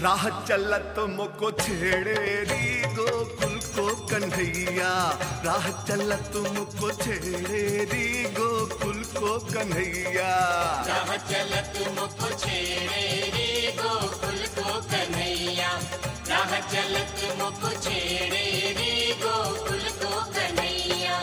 राह चलत मुको छेड़े री गोकुल को कन्हैया, राह चलत मुको छेड़े री गोकुल को कन्हैया, राह चलत मुको छेड़े री गोकुल को कन्हैया, राह चलत मुको छेड़े री गोकुल को कन्हैया।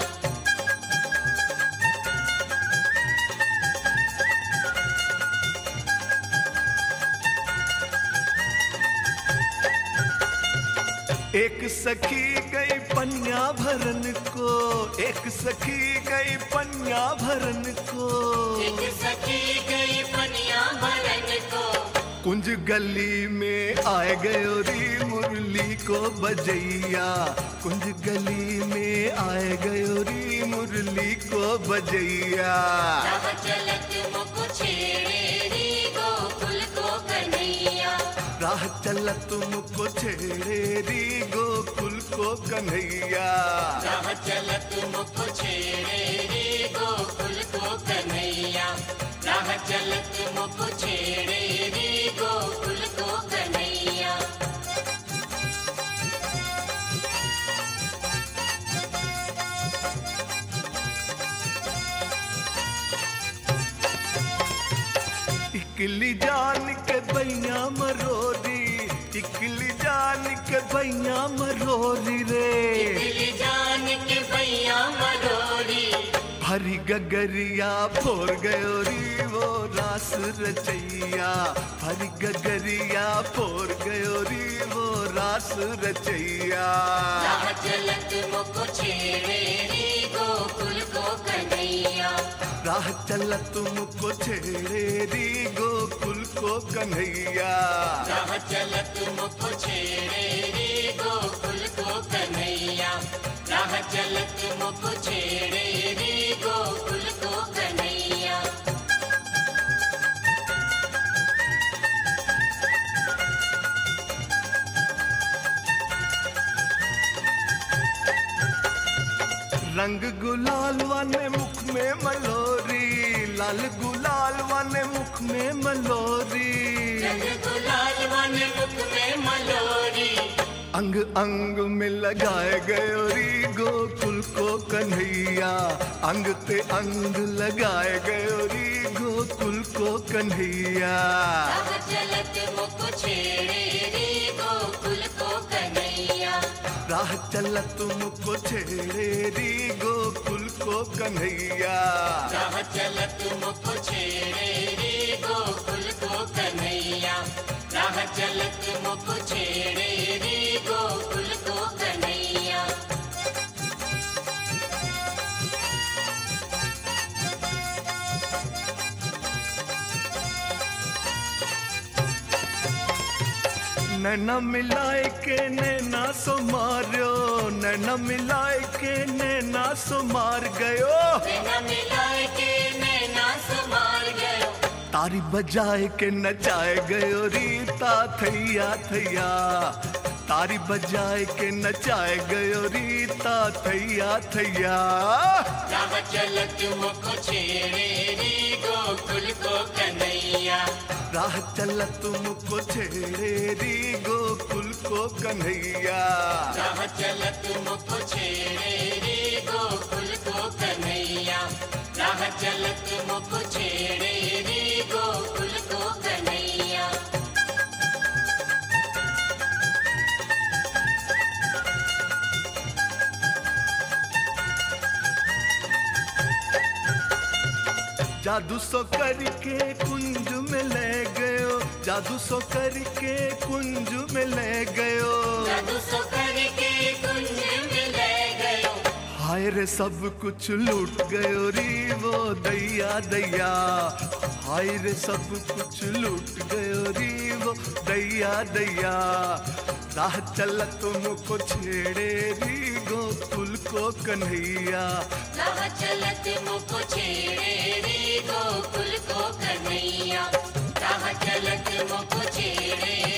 एक सखी गई पन्या भरन को, एक सखी गई पन्या भरन को, एक सखी गई पनिया भरन को, कुंज गली में आए गयो री मुरली को बजैया, कुंज गली में आए गयो री मुरली को बजैया, राह चलत मुको छेड़े री गोकुल को कन्हैया, राह चलत मुको छेड़े री गोकुल को कन्हैया, राह चलत मुको छेड़े री गोकुल को कन्हैया, राह चलत मुको छेड़े री गोकुल को कन्हैया। इकली जान के बैया मरोरी, इकली जान के बैया मरोरी रे, दिल जान के भैया मरोरी, हरी गगरिया फोर गयो री वो रास रचैया, हरी गगरिया फोर गयो री वो रास रचैया, राह चलत मुको छेड़े री गोकुल को कन्हैया, राह चलत मुको छेड़े री गोकुल को कन्हैया, राह चलत मुको छेड़े री गोकुल को कन्हैया, राह चलत मुको छेड़े री गोकुल को कन्हैया। रंग गुलाल वाने मुख में मलोरी, लाल गुलाल वाने मुख में मलोरी, रंग गुलाल वन मुख में मलोरी, अंग अंग में लगाए गयो री गोकुल को कन्हैया, अंग ते अंग लगाए गयो री गोकुल को कन्हैया, राह चलत मुको छेड़े री गोकुल को कन्हैया, राह चलत मुको छेड़े री गोकुल को कन्हैया, राह चलत मुको छेड़े री गोकुल को कन्हैया, राह चलत मुको छेड़े री गोकुल को कन्हैया। नैना मिलाए के नैना सो मार्यो, नैना मिलाए के नैना सो मार गयो, नैना मिलाए के नैना समार गयो, तारी बजाए के नचाए गयो रीता थैया थैया, तारी बजाए के नचाए गयो रीता थैया थैया, राह चलत मुको छेड़े री गोकुल को कन्हैया, राह चलत मुको छेड़े री गोकुल को कन्हैया, राह चलत मुको छेड़े री गोकुल को कन्हैया, राह चलत मुको छेड़े री गोकुल को कन्हैया। जादू सो करके कुंज में ले गयो, जादू सो करके कुंज में ले गयो, जादू सो करके कुंज में ले गयो, हाय रे सब कुछ लूट गयो री वो दैया दैया, हाय रे सब कुछ लूट गयो री वो दैया दैया, राह चलत मुको छेड़े री गोकुल को कन्हैया, राह चलत मुको छेड़े री गोकुल को कन्हैया, राह चलत मुको छेड़े